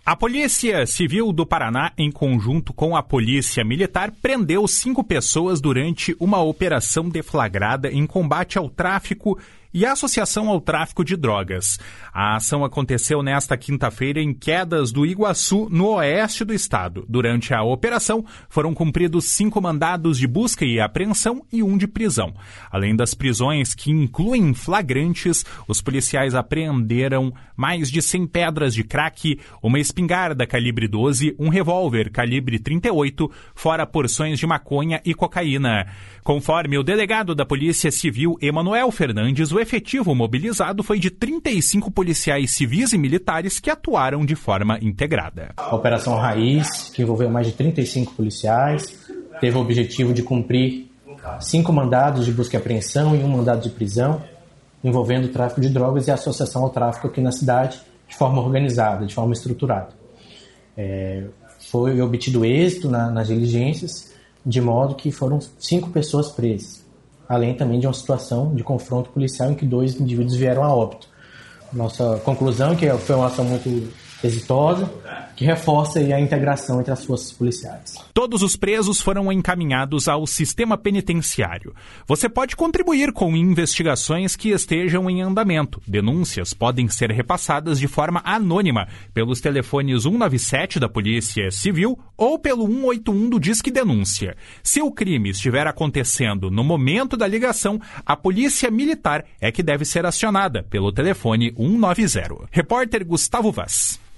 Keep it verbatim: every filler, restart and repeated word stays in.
A Polícia Civil do Paraná, em conjunto com a Polícia Militar, prendeu cinco pessoas durante uma operação deflagrada em combate ao tráfico e associação ao tráfico de drogas. A ação aconteceu nesta quinta-feira em Quedas do Iguaçu, no oeste do estado. Durante a operação, foram cumpridos cinco mandados de busca e apreensão e um de prisão. Além das prisões, que incluem flagrantes, os policiais apreenderam mais de cem pedras de crack, uma espingarda calibre doze, um revólver calibre trinta e oito, fora porções de maconha e cocaína. Conforme o delegado da Polícia Civil, Emanuel Fernandes, o efetivo mobilizado foi de trinta e cinco policiais civis e militares que atuaram de forma integrada. A Operação Raiz, que envolveu mais de trinta e cinco policiais, teve o objetivo de cumprir cinco mandados de busca e apreensão e um mandado de prisão, envolvendo o tráfico de drogas e a associação ao tráfico aqui na cidade, de forma organizada, de forma estruturada. É, foi obtido êxito na, nas diligências, de modo que foram cinco pessoas presas, além também de uma situação de confronto policial em que dois indivíduos vieram a óbito. Nossa conclusão é que foi uma ação muito exitosa, que reforça aí a integração entre as forças policiais. Todos os presos foram encaminhados ao sistema penitenciário. Você pode contribuir com investigações que estejam em andamento. Denúncias podem ser repassadas de forma anônima pelos telefones cento e noventa e sete da Polícia Civil ou pelo cento e oitenta e um do Disque Denúncia. Se o crime estiver acontecendo no momento da ligação, a Polícia Militar é que deve ser acionada pelo telefone cento e noventa. Repórter Gustavo Vaz.